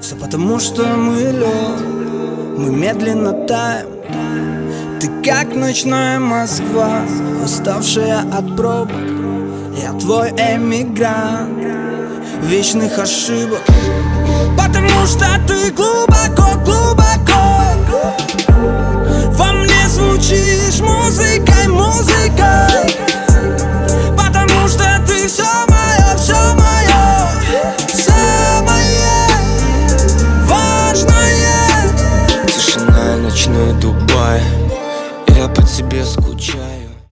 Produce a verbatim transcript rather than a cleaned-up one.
Все потому, что мы лед, мы медленно таем. Ты как ночная Москва, уставшая от пробок. Я твой эмигрант вечных ошибок. Потому что ты глубоко, глубоко во мне звучишь музыкой, музыкой. Потому что ты все мое, все мое, самое важное. Тишина, ночной Дубай, я по тебе скучаю.